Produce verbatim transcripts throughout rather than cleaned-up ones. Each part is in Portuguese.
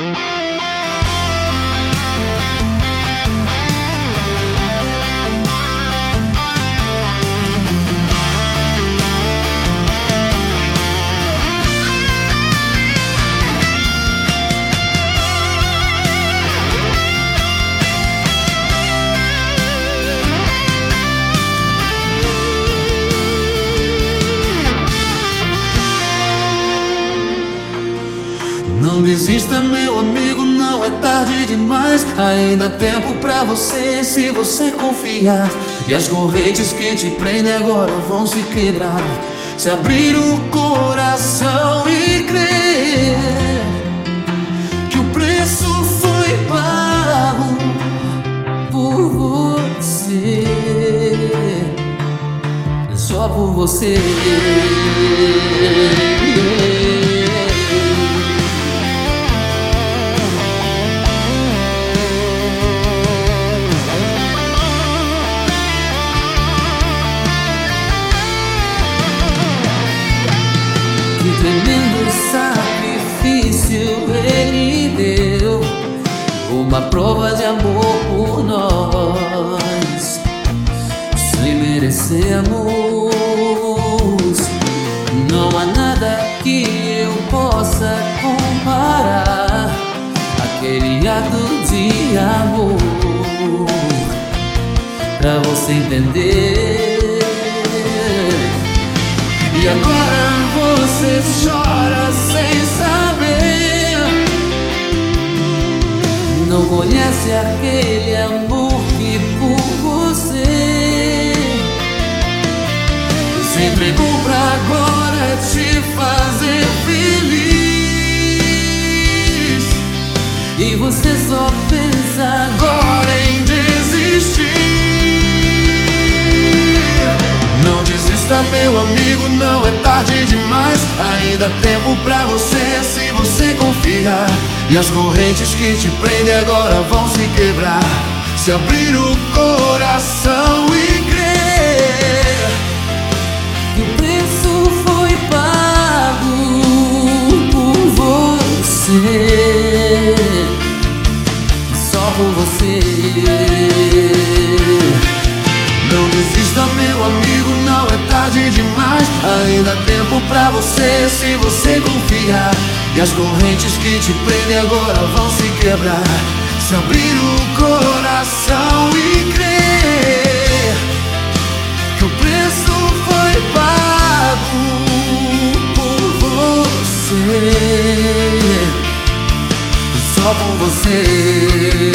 Não desista, meu amigo, não é tarde demais. Ainda há tempo pra você, se você confiar. E as correntes que te prendem agora vão se quebrar. Se abrir o coração e crer que o preço foi pago por você, só por você. Tremendo sacrifício ele deu, uma prova de amor por nós, sem merecermos. Não há nada que eu possa comparar aquele ato de amor, pra você entender. E agora você chora sem saber, não conhece aquele amor que por você se entregou pra agora te fazer feliz. E você só pensa agora em desistir. Não desista, meu amigo, não é tarde demais. Ainda há tempo pra você, se você confiar. E as correntes que te prendem agora vão se quebrar. Se abrir o coração e crer que o preço foi pago por você, só por você. Não desista, meu amigo, não é tarde demais. Ainda há tempo pra você, se você confiar. E as correntes que te prendem agora vão se quebrar. Se abrir o coração e crer que o preço foi pago por você, só por você.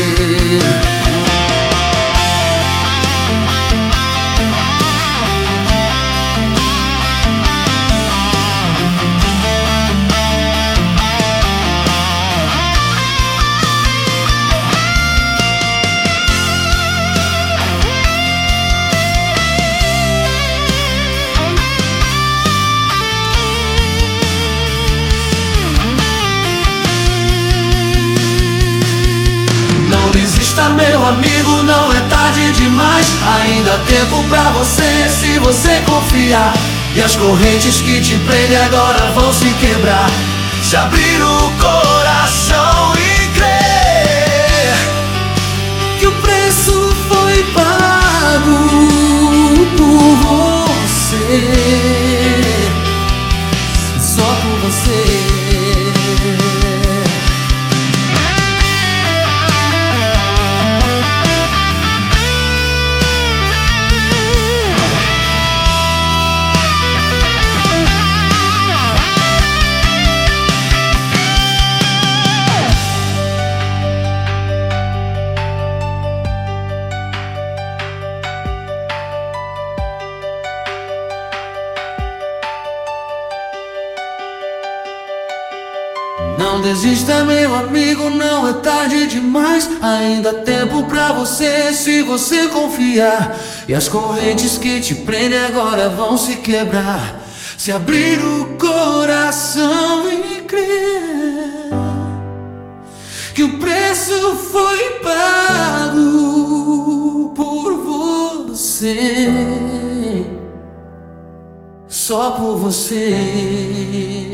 Meu amigo, não é tarde demais. Ainda há tempo pra você, se você confiar. E as correntes que te prendem agora vão se quebrar. Se abrir o coração e crer que o preço foi pago por você, só por você. Não desista, meu amigo, não é tarde demais. Ainda há tempo pra você, se você confiar. E as correntes que te prendem agora vão se quebrar. Se abrir o coração e crer que o preço foi pago por você, só por você.